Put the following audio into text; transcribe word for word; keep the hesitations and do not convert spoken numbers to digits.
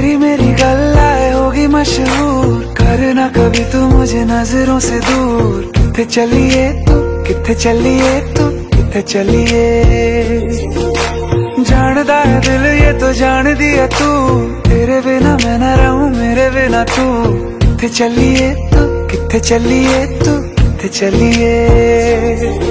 तेरी मेरी गल्लाए होगी मशहूर, करना कभी तू मुझे नजरों से दूर। किथे चलिए तू, किथे चलिए तू, किथे चलिए। जानदा है दिल ये तो जान दिया तू, तेरे बिना मैं न रहूं मेरे बिना तू। किथे चलिए तू, किथे चलिए तू, किथे चलिए।